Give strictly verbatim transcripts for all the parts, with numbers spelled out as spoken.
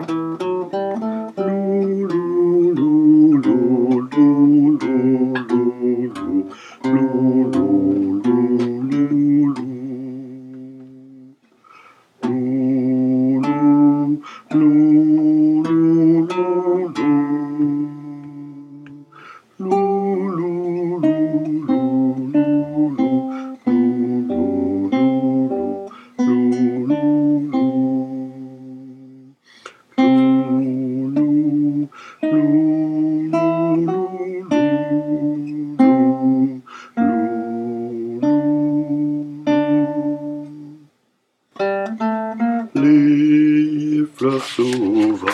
Les fleurs sauvages,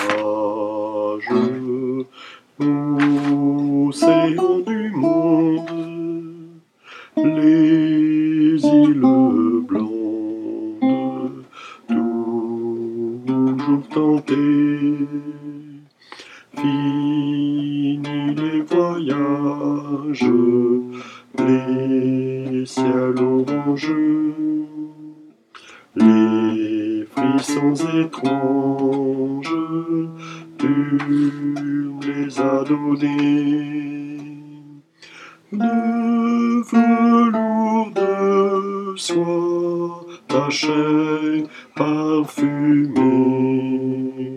océan du monde, les îles blondes, toujours tentées, fini les voyages, les ciels orangeux, les frissons étranges, tu les as donnés. De velours de soie, ta chair parfumée,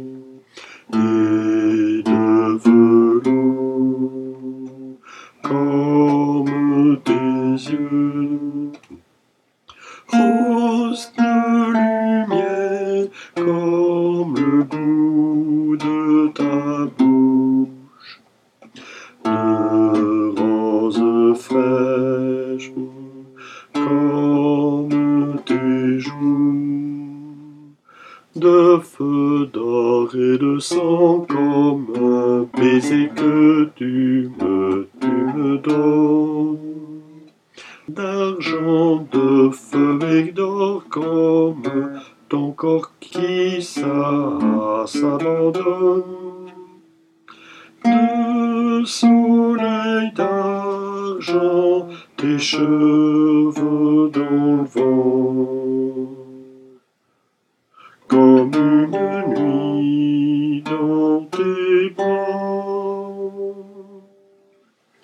et de velours comme tes yeux. Rose de lumière comme le goût de ta bouche, de roses fraîches comme tes joues, de feu d'or et de sang comme un baiser que tu me, tu me donnes. D'argent, de feu et d'or comme ton corps qui ça s'abandonne. De soleil d'argent, tes cheveux dans le vent.